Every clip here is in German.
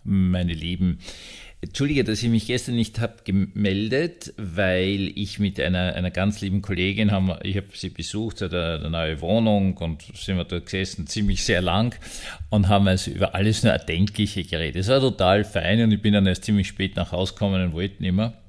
meine Lieben. Entschuldige, dass ich mich gestern nicht habe gemeldet, weil ich mit einer ganz lieben Kollegin ich habe sie besucht, hat eine neue Wohnung und sind wir dort gesessen, ziemlich sehr lang und haben also über alles nur Erdenkliche geredet. Es war total fein und ich bin dann erst ziemlich spät nach Hause gekommen und wollte nicht mehr.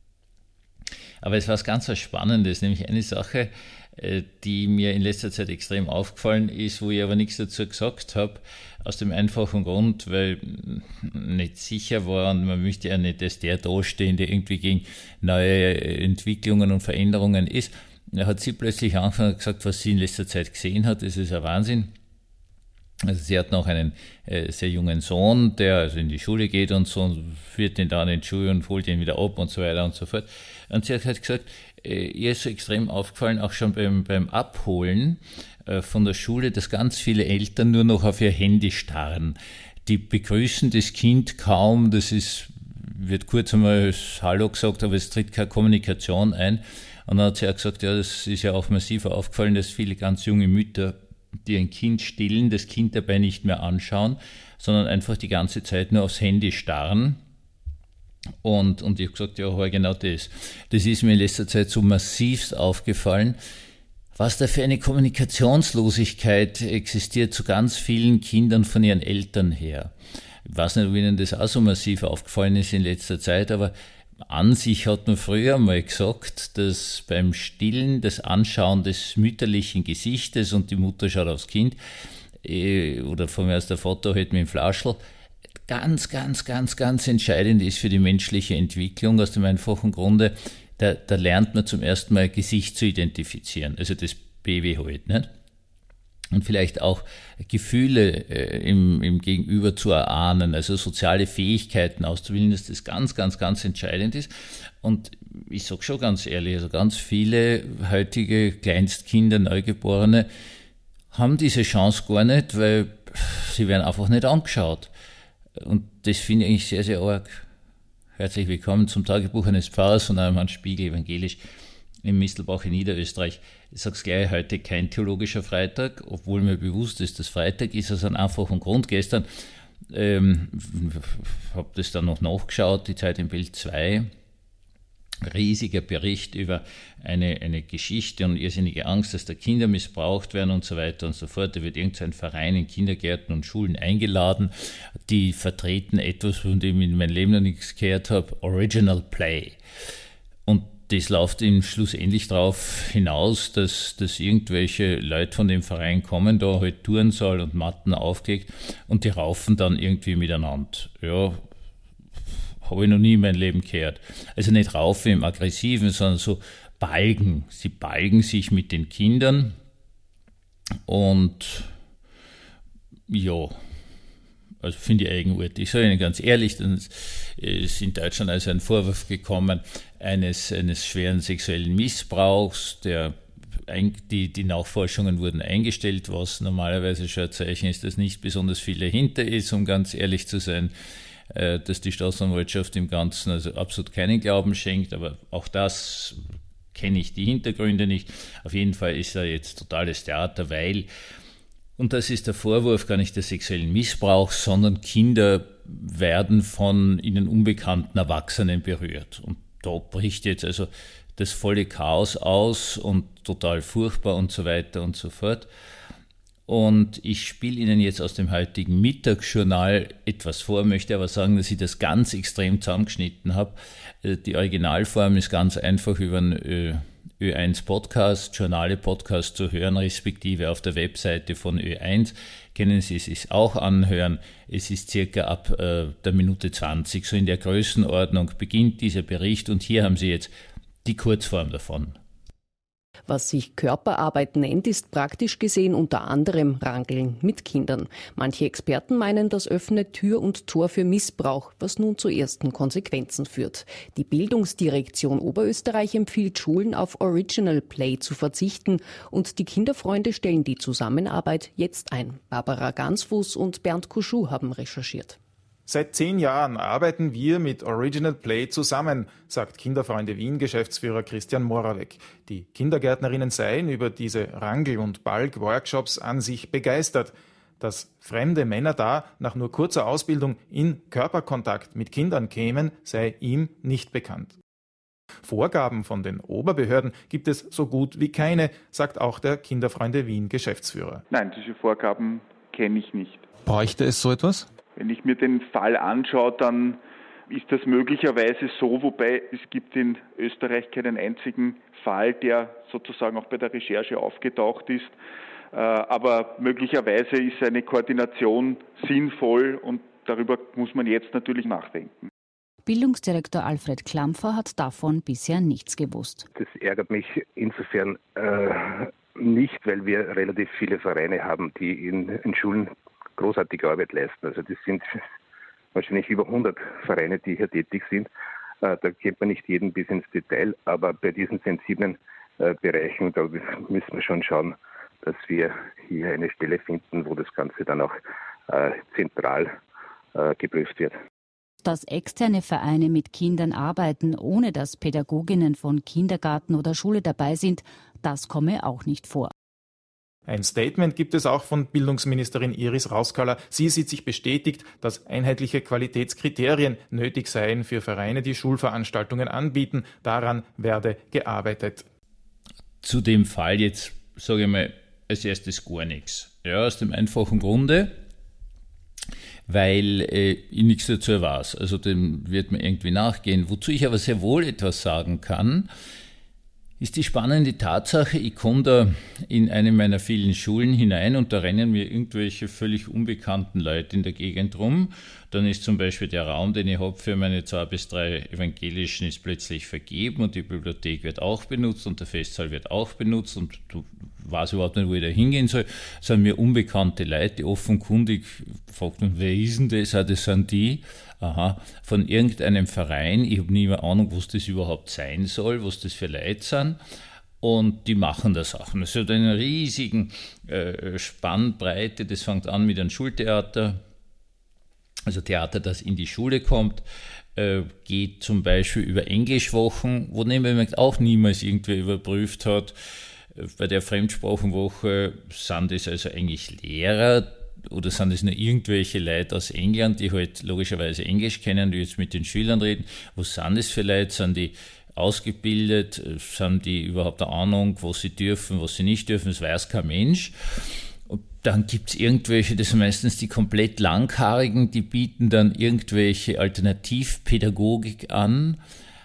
Aber es war ganz was Spannendes, nämlich eine Sache, die mir in letzter Zeit extrem aufgefallen ist, wo ich aber nichts dazu gesagt habe, aus dem einfachen Grund, weil nicht sicher war und man möchte ja nicht, dass der dastehen, der irgendwie gegen neue Entwicklungen und Veränderungen ist. Da hat sie plötzlich angefangen und gesagt, was sie in letzter Zeit gesehen hat, das ist ein Wahnsinn. Also sie hat noch einen sehr jungen Sohn, der also in die Schule geht und so, und führt den dann in die Schule und holt ihn wieder ab und so weiter und so fort. Und sie hat halt gesagt, ihr ist so extrem aufgefallen, auch schon beim Abholen von der Schule, dass ganz viele Eltern nur noch auf ihr Handy starren. Die begrüßen das Kind kaum, wird kurz einmal Hallo gesagt, aber es tritt keine Kommunikation ein. Und dann hat sie auch gesagt, ja, das ist ja auch massiv aufgefallen, dass viele ganz junge Mütter, die ein Kind stillen, das Kind dabei nicht mehr anschauen, sondern einfach die ganze Zeit nur aufs Handy starren. Und ich habe gesagt, ja, genau das. Das ist mir in letzter Zeit so massivst aufgefallen, was da für eine Kommunikationslosigkeit existiert zu ganz vielen Kindern von ihren Eltern her. Ich weiß nicht, ob Ihnen das auch so massiv aufgefallen ist in letzter Zeit, aber an sich hat man früher mal gesagt, dass beim Stillen das Anschauen des mütterlichen Gesichtes und die Mutter schaut aufs Kind, oder von mir aus der Vater halt mit dem Flaschel, ganz, ganz, ganz, ganz entscheidend ist für die menschliche Entwicklung, aus dem einfachen Grunde, da lernt man zum ersten Mal Gesicht zu identifizieren, also das Baby halt, nicht? Und vielleicht auch Gefühle im Gegenüber zu erahnen, also soziale Fähigkeiten auszubilden, dass das ganz, ganz, ganz entscheidend ist. Und ich sage schon ganz ehrlich, also ganz viele heutige Kleinstkinder, Neugeborene, haben diese Chance gar nicht, weil sie werden einfach nicht angeschaut. Und das finde ich eigentlich sehr, sehr arg. Herzlich willkommen zum Tagebuch eines Pfarrers von einem Hans Spiegel, evangelisch, im Mistelbach in Niederösterreich. Ich sage es gleich, heute kein theologischer Freitag, obwohl mir bewusst ist, dass Freitag ist, aus einem einfachen Grund. Gestern habe das dann noch nachgeschaut, die Zeit im Bild 2, riesiger Bericht über eine Geschichte und irrsinnige Angst, dass da Kinder missbraucht werden und so weiter und so fort. Da wird irgendein Verein in Kindergärten und Schulen eingeladen, die vertreten etwas, von dem ich in meinem Leben noch nichts gehört habe, Original Play. Und das läuft im schlussendlich darauf hinaus, dass irgendwelche Leute von dem Verein kommen, da halt Turnsaal und Matten aufgelegt und die raufen dann irgendwie miteinander. Ja, habe ich noch nie in meinem Leben gehört. Also nicht raufen im Aggressiven, sondern so balgen. Sie balgen sich mit den Kindern und ja, also finde ich eigenartig. Ich sage Ihnen ganz ehrlich, dann ist in Deutschland also ein Vorwurf gekommen eines schweren sexuellen Missbrauchs, die Nachforschungen wurden eingestellt, was normalerweise schon ein Zeichen ist, dass nicht besonders viel dahinter ist, um ganz ehrlich zu sein, dass die Staatsanwaltschaft im Ganzen also absolut keinen Glauben schenkt, aber auch das kenne ich die Hintergründe nicht. Auf jeden Fall ist da jetzt totales Theater, weil, und das ist der Vorwurf gar nicht des sexuellen Missbrauchs, sondern Kinder werden von ihnen unbekannten Erwachsenen berührt. Und da bricht jetzt also das volle Chaos aus und total furchtbar und so weiter und so fort. Und ich spiele Ihnen jetzt aus dem heutigen Mittagsjournal etwas vor, möchte aber sagen, dass ich das ganz extrem zusammengeschnitten habe. Die Originalform ist ganz einfach über einen Ö1 Podcast, Journale Podcast zu hören, respektive auf der Webseite von Ö1. Können Sie es auch anhören. Es ist circa ab der Minute 20, so in der Größenordnung beginnt dieser Bericht und hier haben Sie jetzt die Kurzform davon. Was sich Körperarbeit nennt, ist praktisch gesehen unter anderem Rangeln mit Kindern. Manche Experten meinen, das öffne Tür und Tor für Missbrauch, was nun zu ersten Konsequenzen führt. Die Bildungsdirektion Oberösterreich empfiehlt Schulen auf Original Play zu verzichten und die Kinderfreunde stellen die Zusammenarbeit jetzt ein. Barbara Gansfuß und Bernd Kuschuh haben recherchiert. Seit 10 Jahren arbeiten wir mit Original Play zusammen, sagt Kinderfreunde Wien-Geschäftsführer Christian Moravec. Die Kindergärtnerinnen seien über diese Rangel- und Balg-Workshops an sich begeistert. dass fremde Männer da nach nur kurzer Ausbildung in Körperkontakt mit Kindern kämen, sei ihm nicht bekannt. Vorgaben von den Oberbehörden gibt es so gut wie keine, sagt auch der Kinderfreunde Wien Geschäftsführer. Nein, diese Vorgaben kenne ich nicht. Bräuchte es so etwas? Wenn ich mir den Fall anschaue, dann ist das möglicherweise so, wobei es gibt in Österreich keinen einzigen Fall, der sozusagen auch bei der Recherche aufgetaucht ist. Aber möglicherweise ist eine Koordination sinnvoll und darüber muss man jetzt natürlich nachdenken. Bildungsdirektor Alfred Klampfer hat davon bisher nichts gewusst. Das ärgert mich insofern nicht, weil wir relativ viele Vereine haben, die in Schulen großartige Arbeit leisten. Also das sind wahrscheinlich über 100 Vereine, die hier tätig sind. Da kennt man nicht jeden bis ins Detail, aber bei diesen sensiblen Bereichen, da müssen wir schon schauen, dass wir hier eine Stelle finden, wo das Ganze dann auch zentral geprüft wird. Dass externe Vereine mit Kindern arbeiten, ohne dass Pädagoginnen von Kindergarten oder Schule dabei sind, das komme auch nicht vor. Ein Statement gibt es auch von Bildungsministerin Iris Rauskaller. Sie sieht sich bestätigt, dass einheitliche Qualitätskriterien nötig seien für Vereine, die Schulveranstaltungen anbieten. Daran werde gearbeitet. Zu dem Fall jetzt, sage ich mal, als erstes gar nichts. Ja, aus dem einfachen Grunde, weil ich nichts dazu weiß. Also dem wird man irgendwie nachgehen. Wozu ich aber sehr wohl etwas sagen kann, ist die spannende Tatsache, ich komme da in eine meiner vielen Schulen hinein und da rennen mir irgendwelche völlig unbekannten Leute in der Gegend rum. Dann ist zum Beispiel der Raum, den ich habe für meine 2 bis 3 Evangelischen, ist plötzlich vergeben und die Bibliothek wird auch benutzt und der Festsaal wird auch benutzt und du weiß überhaupt nicht, wo ich da hingehen soll. Das sind mir unbekannte Leute, die offenkundig fragt man, wer ist denn das? Das sind die. Aha, von irgendeinem Verein, ich habe nie mehr Ahnung, was das überhaupt sein soll, was das für Leute sind, und die machen da Sachen. Es hat eine riesigen Spannbreite, das fängt an mit einem Schultheater, also Theater, das in die Schule kommt, geht zum Beispiel über Englischwochen, wo nebenbei auch niemals irgendwer überprüft hat. Bei der Fremdsprachenwoche sind es also eigentlich Lehrer, oder sind es nur irgendwelche Leute aus England, die halt logischerweise Englisch kennen, die jetzt mit den Schülern reden? Was sind das für Leute? Sind die ausgebildet? Sind die überhaupt eine Ahnung, was sie dürfen, was sie nicht dürfen? Das weiß kein Mensch. Und dann gibt es irgendwelche, das sind meistens die komplett Langhaarigen, die bieten dann irgendwelche Alternativpädagogik an,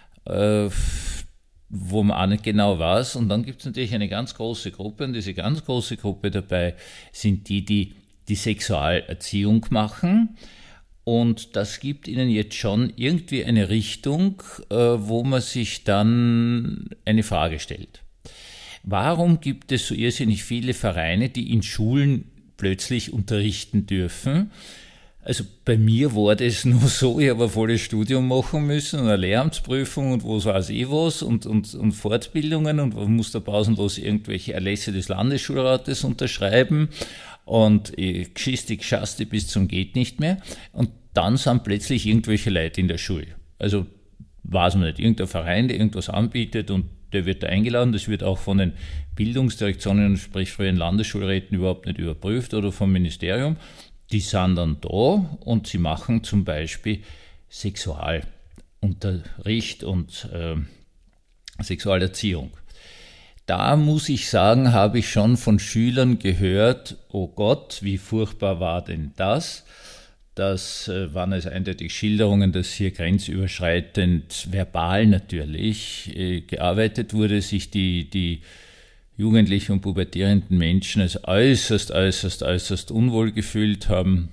wo man auch nicht genau weiß. Und dann gibt es natürlich eine ganz große Gruppe, und diese ganz große Gruppe dabei sind die Sexualerziehung machen, und das gibt ihnen jetzt schon irgendwie eine Richtung, wo man sich dann eine Frage stellt. Warum gibt es so irrsinnig viele Vereine, die in Schulen plötzlich unterrichten dürfen? Also bei mir war das nur so, ich habe ein volles Studium machen müssen und eine Lehramtsprüfung und was weiß ich was und Fortbildungen und man muss da pausenlos irgendwelche Erlässe des Landesschulrates unterschreiben und geschasste bis zum geht nicht mehr, und dann sind plötzlich irgendwelche Leute in der Schule. Also weiß man nicht, irgendein Verein, der irgendwas anbietet und der wird da eingeladen, das wird auch von den Bildungsdirektionen, sprich von den Landesschulräten überhaupt nicht überprüft oder vom Ministerium. Die sind dann da und sie machen zum Beispiel Sexualunterricht und Sexualerziehung. Da muss ich sagen, habe ich schon von Schülern gehört, oh Gott, wie furchtbar war denn das? Das waren also eindeutig Schilderungen, dass hier grenzüberschreitend, verbal natürlich, gearbeitet wurde, sich die jugendlichen und pubertierenden Menschen als äußerst unwohl gefühlt haben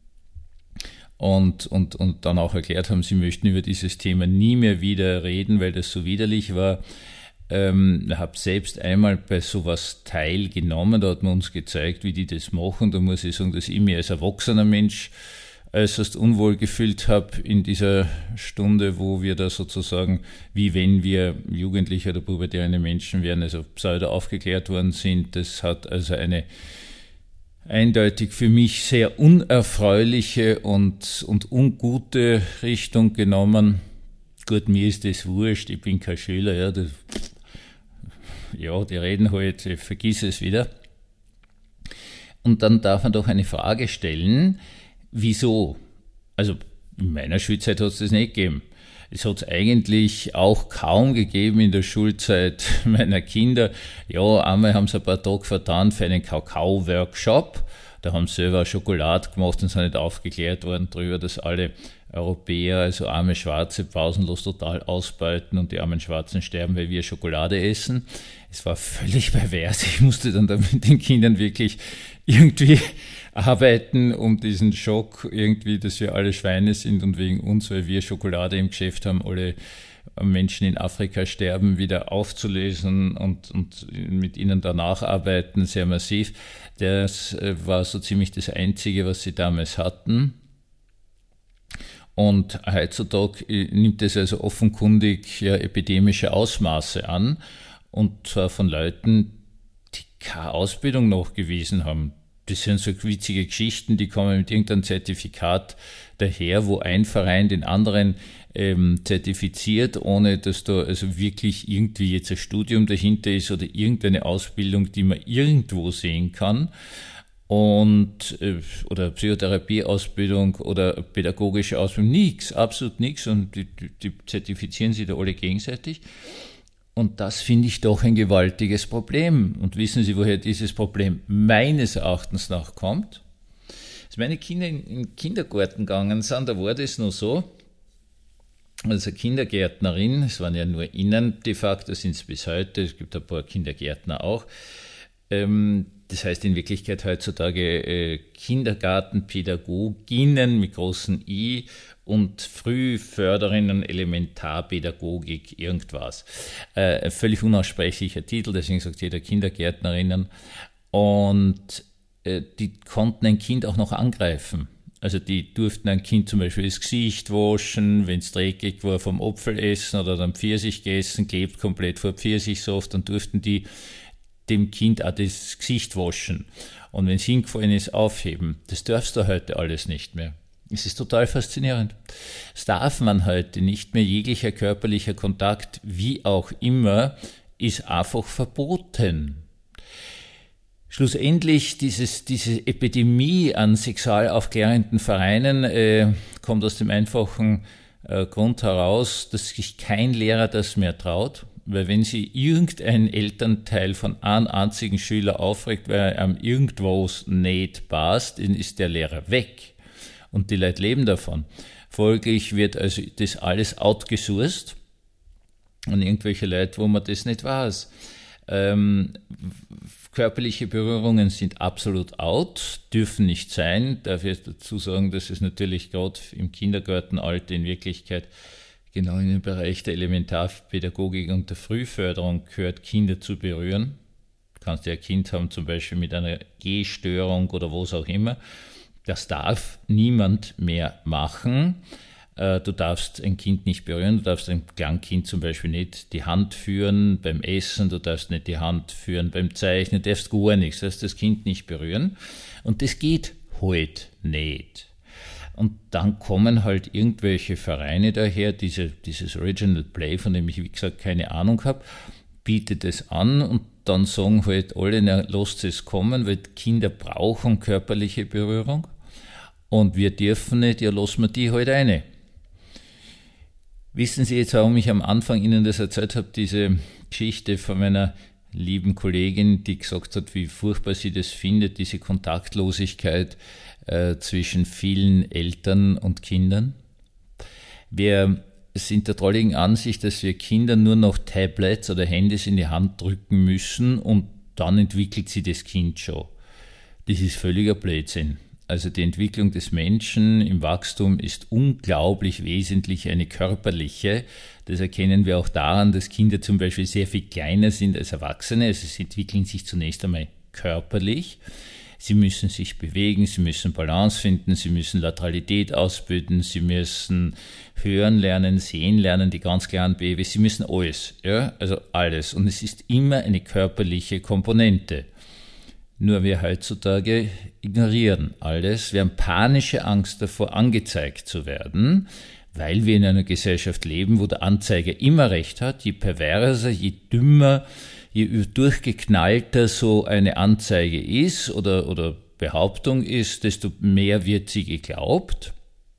und dann auch erklärt haben, sie möchten über dieses Thema nie mehr wieder reden, weil das so widerlich war. Ich habe selbst einmal bei sowas teilgenommen, da hat man uns gezeigt, wie die das machen. Da muss ich sagen, dass ich mich als erwachsener Mensch äußerst unwohl gefühlt habe in dieser Stunde, wo wir da sozusagen, wie wenn wir Jugendliche oder pubertierende Menschen wären, also pseudo aufgeklärt worden sind. Das hat also eine eindeutig für mich sehr unerfreuliche und ungute Richtung genommen. Gut, mir ist das wurscht, ich bin kein Schüler, ja, die reden halt, ich vergiss es wieder. Und dann darf man doch eine Frage stellen, wieso? Also in meiner Schulzeit hat es das nicht gegeben. Es hat es eigentlich auch kaum gegeben in der Schulzeit meiner Kinder. Ja, einmal haben sie ein paar Tage vertan für einen Kakao-Workshop. Da haben sie selber Schokolade gemacht und sind nicht aufgeklärt worden darüber, dass alle Europäer, also arme Schwarze, pausenlos total ausbeuten und die armen Schwarzen sterben, weil wir Schokolade essen. Es war völlig pervers. Ich musste dann da mit den Kindern wirklich irgendwie arbeiten, um diesen Schock irgendwie, dass wir alle Schweine sind und wegen uns, weil wir Schokolade im Geschäft haben, alle Menschen in Afrika sterben, wieder aufzulösen und mit ihnen danach arbeiten, sehr massiv. Das war so ziemlich das Einzige, was sie damals hatten. Und heutzutage nimmt es also offenkundig epidemische Ausmaße an, und zwar von Leuten, die keine Ausbildung nachgewiesen haben. Das sind so witzige Geschichten, die kommen mit irgendeinem Zertifikat daher, wo ein Verein den anderen zertifiziert, ohne dass da also wirklich irgendwie jetzt ein Studium dahinter ist oder irgendeine Ausbildung, die man irgendwo sehen kann. Und oder Psychotherapieausbildung oder pädagogische Ausbildung, nichts, absolut nichts, und die zertifizieren sich da alle gegenseitig. Und das finde ich doch ein gewaltiges Problem. Und wissen Sie, woher dieses Problem meines Erachtens nach kommt? Als meine Kinder in den Kindergarten gegangen sind, da war das noch so, also Kindergärtnerin, es waren ja nur Innen de facto, sind es bis heute, es gibt ein paar Kindergärtner auch, das heißt in Wirklichkeit heutzutage Kindergartenpädagoginnen mit großen I und Frühförderinnen, Elementarpädagogik, irgendwas. Völlig unaussprechlicher Titel, deswegen sagt jeder Kindergärtnerinnen. Und die konnten ein Kind auch noch angreifen. Also die durften ein Kind zum Beispiel das Gesicht waschen, wenn es dreckig war, vom Apfel essen oder dann Pfirsich gegessen, klebt komplett vor Pfirsichsaft, dann durften die dem Kind auch das Gesicht waschen. Und wenn es hingefallen ist, aufheben. Das darfst du heute alles nicht mehr. Es ist total faszinierend. Das darf man heute nicht mehr. Jeglicher körperlicher Kontakt, wie auch immer, ist einfach verboten. Schlussendlich, diese Epidemie an sexualaufklärenden Vereinen kommt aus dem einfachen Grund heraus, dass sich kein Lehrer das mehr traut. Weil wenn sie irgendein Elternteil von einem einzigen Schüler aufregt, weil er am irgendwas nicht passt, dann ist der Lehrer weg. Und die Leute leben davon. Folglich wird also das alles outgesourced an irgendwelche Leute, wo man das nicht weiß. Körperliche Berührungen sind absolut out, dürfen nicht sein. Darf ich dazu sagen, dass es natürlich gerade im Kindergartenalter in Wirklichkeit genau in den Bereich der Elementarpädagogik und der Frühförderung gehört, Kinder zu berühren. Du kannst ja ein Kind haben, zum Beispiel mit einer Gehstörung oder was auch immer. Das darf niemand mehr machen. Du darfst ein Kind nicht berühren, du darfst ein Kleinkind zum Beispiel nicht die Hand führen beim Essen, du darfst nicht die Hand führen beim Zeichnen, du darfst gar nichts, du darfst das Kind nicht berühren. Und das geht halt nicht. Und dann kommen halt irgendwelche Vereine daher, dieses Original Play, von dem ich, wie gesagt, keine Ahnung habe, bietet es an und dann sagen halt alle, na, lasst es kommen, weil Kinder brauchen körperliche Berührung und wir dürfen nicht, ja, lassen wir die halt rein. Wissen Sie jetzt, warum ich am Anfang Ihnen das erzählt habe, diese Geschichte von meiner lieben Kollegin, die gesagt hat, wie furchtbar sie das findet, diese Kontaktlosigkeit zwischen vielen Eltern und Kindern? Wir sind der drolligen Ansicht, dass wir Kindern nur noch Tablets oder Handys in die Hand drücken müssen und dann entwickelt sie das Kind schon. Das ist völliger Blödsinn. Also die Entwicklung des Menschen im Wachstum ist unglaublich wesentlich eine körperliche. Das erkennen wir auch daran, dass Kinder zum Beispiel sehr viel kleiner sind als Erwachsene. Also sie entwickeln sich zunächst einmal körperlich. Sie müssen sich bewegen, sie müssen Balance finden, sie müssen Lateralität ausbilden, sie müssen hören lernen, sehen lernen, die ganz kleinen Babys, sie müssen alles, ja, also alles. Und es ist immer eine körperliche Komponente. Nur wir heutzutage ignorieren alles. Wir haben panische Angst davor, angezeigt zu werden, weil wir in einer Gesellschaft leben, wo der Anzeiger immer recht hat. Je perverser, je dümmer, je durchgeknallter so eine Anzeige ist oder Behauptung ist, desto mehr wird sie geglaubt.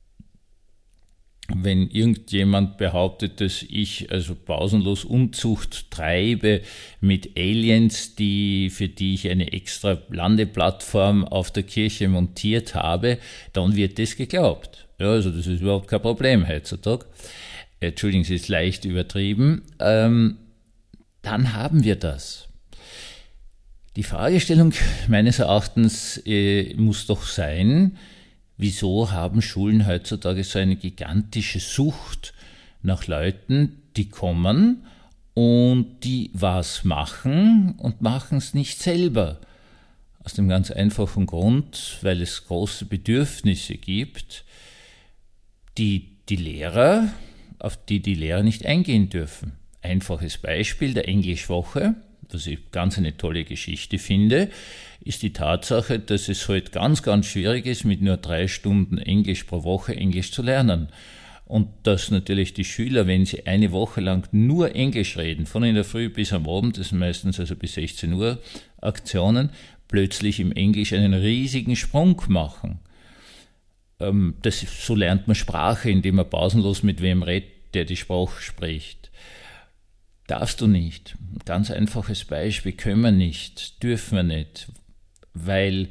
Wenn irgendjemand behauptet, dass ich also pausenlos Unzucht treibe mit Aliens, für die ich eine extra Landeplattform auf der Kirche montiert habe, dann wird das geglaubt. Ja, also das ist überhaupt kein Problem heutzutage. Entschuldigen Sie, ist leicht übertrieben. Dann haben wir das. Die Fragestellung meines Erachtens muss doch sein, wieso haben Schulen heutzutage so eine gigantische Sucht nach Leuten, die kommen und die was machen und machen es nicht selber? Aus dem ganz einfachen Grund, weil es große Bedürfnisse gibt, die Lehrer, auf die Lehrer nicht eingehen dürfen. Einfaches Beispiel der Englischwoche, was ich ganz eine tolle Geschichte finde, ist die Tatsache, dass es heute ganz, ganz schwierig ist, mit nur 3 Stunden Englisch pro Woche Englisch zu lernen. Und dass natürlich die Schüler, wenn sie eine Woche lang nur Englisch reden, von in der Früh bis am Abend, das sind meistens also bis 16 Uhr Aktionen, plötzlich im Englisch einen riesigen Sprung machen. So lernt man Sprache, indem man pausenlos mit wem redet, der die Sprache spricht. Darfst du nicht. Ganz einfaches Beispiel, können wir nicht, dürfen wir nicht, weil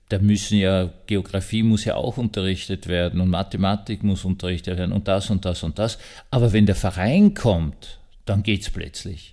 Geografie muss ja auch unterrichtet werden und Mathematik muss unterrichtet werden und das und das und das. Aber wenn der Verein kommt, dann geht's plötzlich.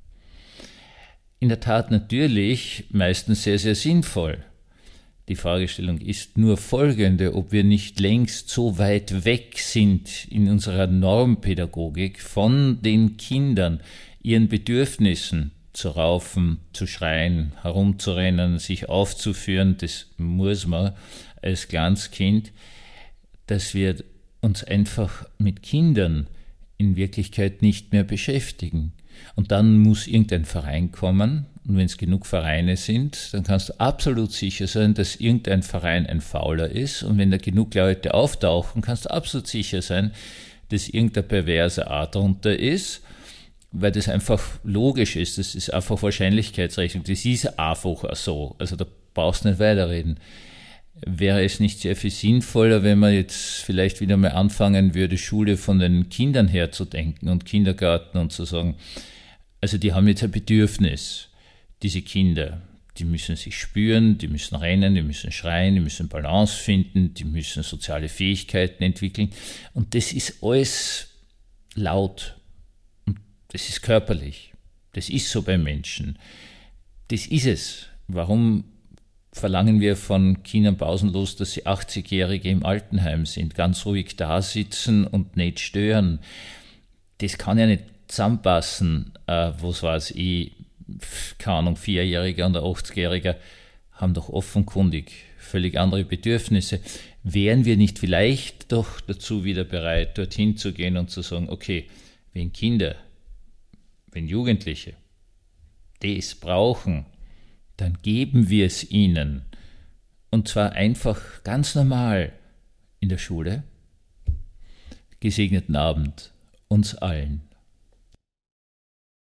In der Tat natürlich meistens sehr, sehr sinnvoll. Die Fragestellung ist nur folgende, ob wir nicht längst so weit weg sind in unserer Normpädagogik von den Kindern, ihren Bedürfnissen zu raufen, zu schreien, herumzurennen, sich aufzuführen, das muss man als kleines Kind, dass wir uns einfach mit Kindern in Wirklichkeit nicht mehr beschäftigen. Und dann muss irgendein Verein kommen, und wenn es genug Vereine sind, dann kannst du absolut sicher sein, dass irgendein Verein ein Fauler ist, und wenn da genug Leute auftauchen, kannst du absolut sicher sein, dass irgendeine perverse Art darunter ist, weil das einfach logisch ist, das ist einfach Wahrscheinlichkeitsrechnung, das ist einfach so, also da brauchst du nicht weiterreden. Wäre es nicht sehr viel sinnvoller, wenn man jetzt vielleicht wieder mal anfangen würde, Schule von den Kindern her zu denken und Kindergarten und zu sagen, also die haben jetzt ein Bedürfnis, diese Kinder, die müssen sich spüren, die müssen rennen, die müssen schreien, die müssen Balance finden, die müssen soziale Fähigkeiten entwickeln und das ist alles laut und das ist körperlich, das ist so beim Menschen, das ist es. Warum verlangen wir von Kindern pausenlos, dass sie 80-Jährige im Altenheim sind, ganz ruhig da sitzen und nicht stören? Das kann ja nicht zusammenpassen. Was weiß ich, keine Ahnung, 4-Jähriger und ein 80-Jähriger haben doch offenkundig völlig andere Bedürfnisse. Wären wir nicht vielleicht doch dazu wieder bereit, dorthin zu gehen und zu sagen, okay, wenn Kinder, wenn Jugendliche das brauchen, dann geben wir es ihnen. Und zwar einfach ganz normal in der Schule. Gesegneten Abend uns allen.